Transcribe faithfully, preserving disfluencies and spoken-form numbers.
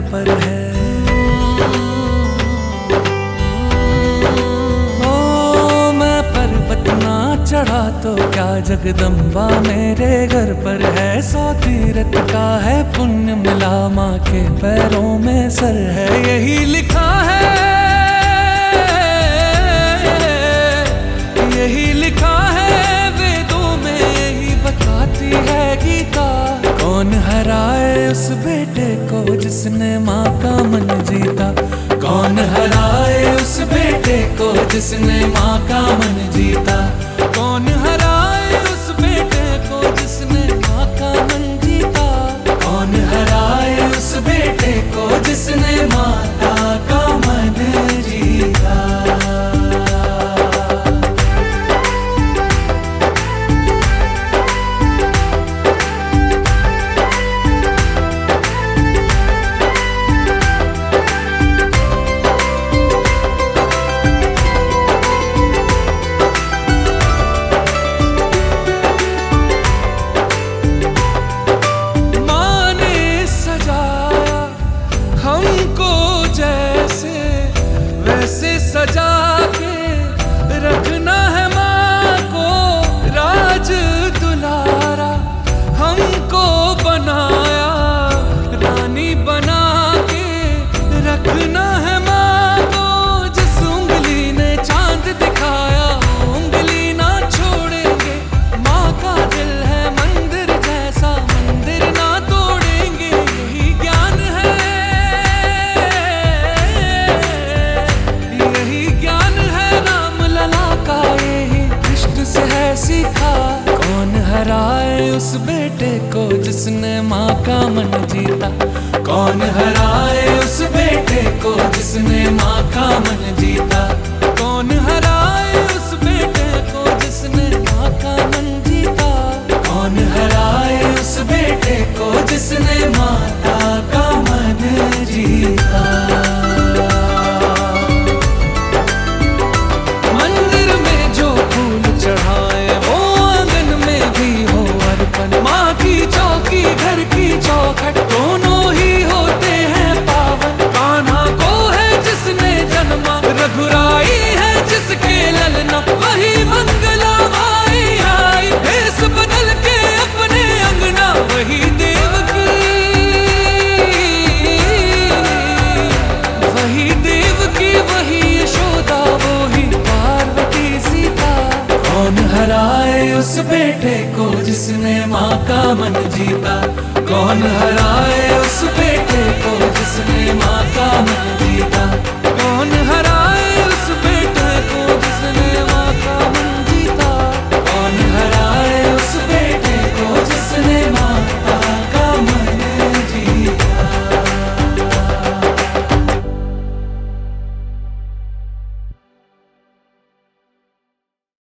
पर है। ओ मैं पर्वत ना चढ़ा तो क्या जगदम्बा मेरे घर पर है। सौ तीरथ का है पुण्य मिला, माँ के पैरों में सर है। यही लिखा है, यही लिखा है वेदों में, यही बताती है गीता। कौन हराए उस बेटे को जिसने माँ का मन जीता। कौन हराए उस बेटे को जिसने माँ का मन जीता। कौन हराए उस बेटे को जिसने माँ का मन जीता। कौन हराए उस बेटे को जिसने माता का मन जीता। से सजा के रखना है माँ को राज दुलारा। हमको बनाया रानी बना के रखना है माँ को। जिस उंगली ने चांद दिखाया उंगली ना छोड़ेंगे। माँ का दिल है मंदिर जैसा, मंदिर ना तोड़ेंगे। यही ज्ञान है, से है सीखा। कौन हराए उस बेटे को जिसने माँ का मन जीता। कौन हराए उस बेटे को जिसने माँ का मन जीता। कौन हराए उस बेटे को जिसने माँ का मन जीता। कौन हराए उस बेटे को जिसने माता का मन जीता। माँ की चौकी घर की चौखट दोनों ही होते हैं पावन। कान्हा को है जिसने जन्मा, रघुराई है जिसके ललना। वही मंगला माई आई भेष बदल के अपने अंगना। वही देवकी, वही देवकी, वही यशोदा, वो ही पार्वती सीता। कौन हराए उस बेटे को जिसने माँ का मन जीता। कौन हराए उस बेटे को जिसने माँ का मन जीता।